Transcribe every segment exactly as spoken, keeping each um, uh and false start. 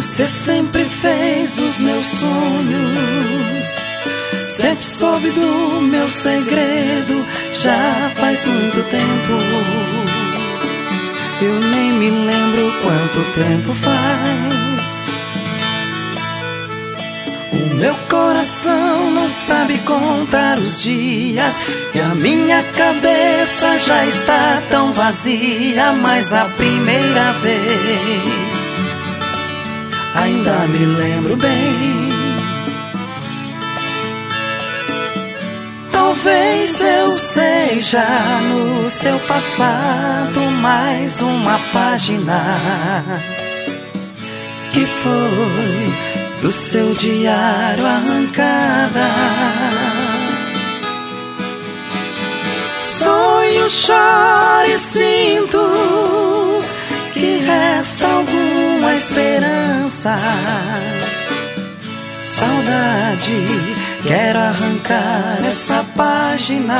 Você sempre fez os meus sonhos, sempre soube do meu segredo. Já faz muito tempo, eu nem me lembro quanto tempo faz. O meu coração não sabe contar os dias, e a minha cabeça já está tão vazia. Mas a primeira vez ainda me lembro bem. Talvez eu seja no seu passado mais uma página que foi do seu diário arrancada. Sonho, choro e sinto que resta alguma esperança. Saudade, quero arrancar essa página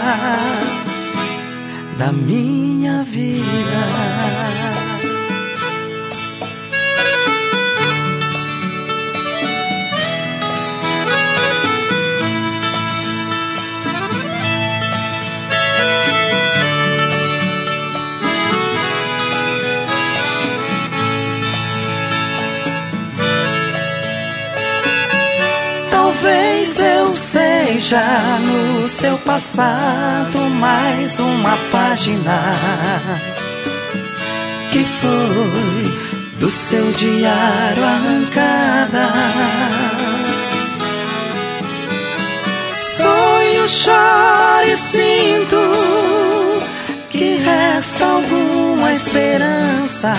da minha vida. Talvez eu seja no seu passado mais uma página que foi do seu diário arrancada. Sonho, choro e sinto que resta alguma esperança.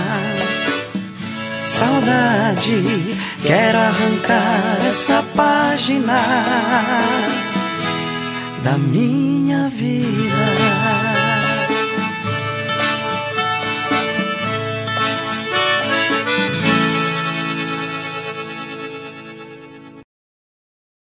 Saudade, quero arrancar essa página da minha vida.